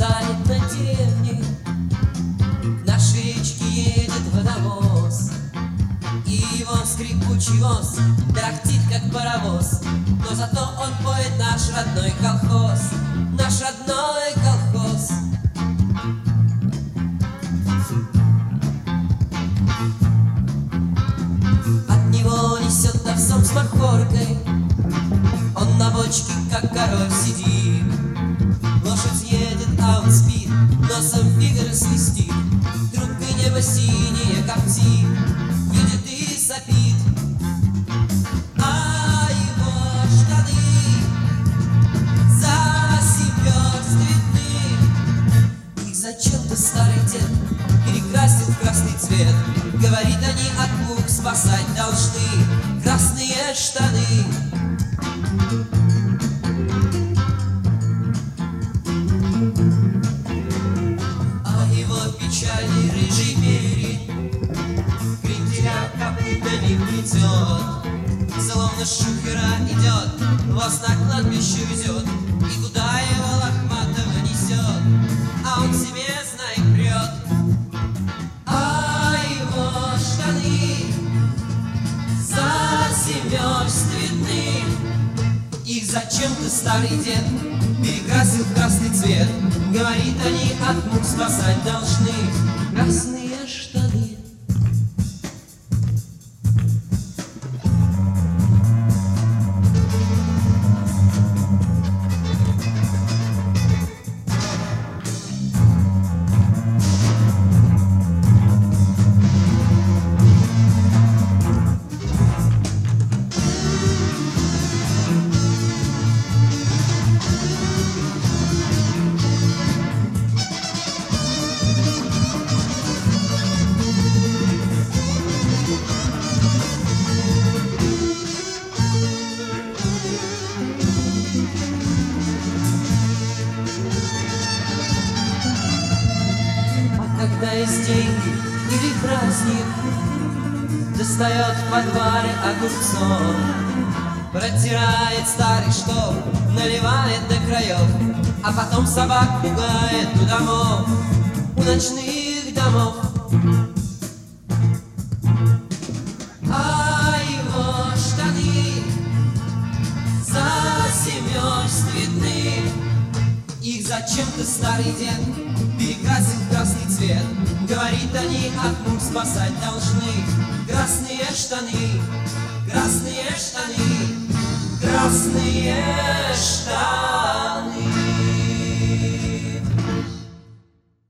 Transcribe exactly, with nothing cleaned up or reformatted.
станет на деревне, к нашей речке едет водовоз, и его скрипучий воз тарахтит, как паровоз. Но зато он поет наш родной колхоз, наш родной колхоз. От него несет овсом с махоркой, он на бочке, как король, сидит. Лошадь едет, а он спит, носом фигуры свистит. Трубкой небо синее коптит, едет и сопит. А его штаны за семь верст видны. Их зачем-то старый дед перекрасил в красный цвет. Говорит, они от мук спасать должны красные штаны. Печальный рыжий мерин кренделя копытами плетет, словно шухера идет, вас на кладбище везет, и куда его лохматого несет, а он себе, знай, прет. А его штаны за семь верст видны. Их зачем-то старый дед перекрасил в красный цвет. Говорит, они от мук спасать должны красные штаны. Когда есть деньги или праздник, достает в подвале огурцов, протирает старый штоф, наливает до краев, а потом собак пугает у домов, у ночных домов. А его штаны за семь верст видны. Их зачем-то старый дед перекрасил в красный цвет. Говорит, они от мук спасать должны красные штаны, красные штаны, красные штаны.